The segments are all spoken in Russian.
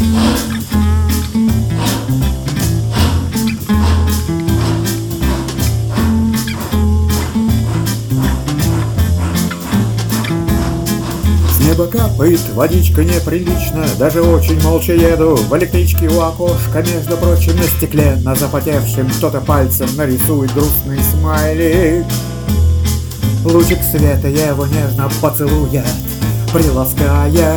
С неба капает водичка неприлично, даже очень молча еду в электричке у окошка. Между прочим, на стекле, на запотевшем, кто-то пальцем нарисует грустный смайлик. Лучик света его нежно поцелует, приласкает.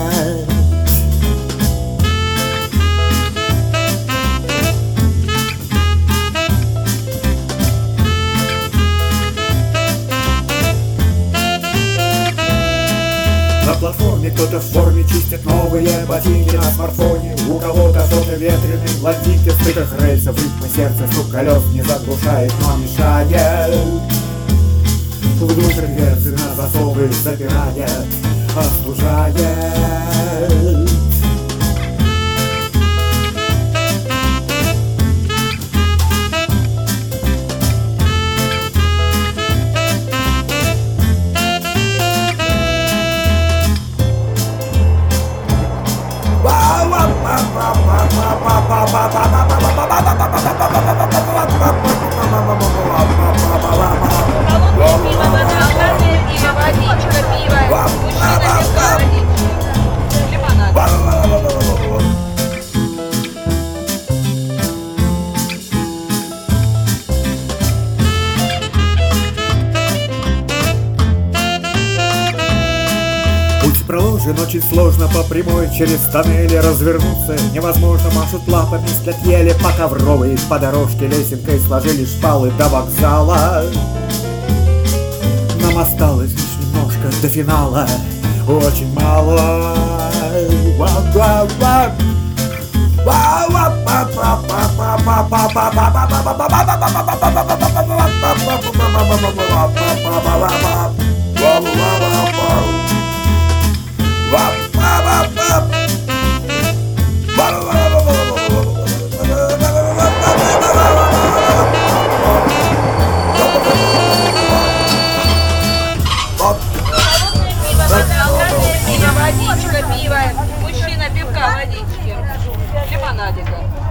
На платформе кто-то в форме чистит новые ботинки. На смартфоне у кого-то что-то ветреный блондинки. В стыках рельсов ритма сердца, стук колес не заглушает, но мешает. Вдруг дверцы на засовы запирает, остужает. Путь проложен очень сложно по прямой, через тоннели развернуться невозможно. Машут лапами, след еле по ковровой, по дорожке лесенкой сложили шпалы до вокзала. Нам осталось лишь немножко до финала, очень мало. Водичка, пиво, мужчина, пивка, водички, лимонадика.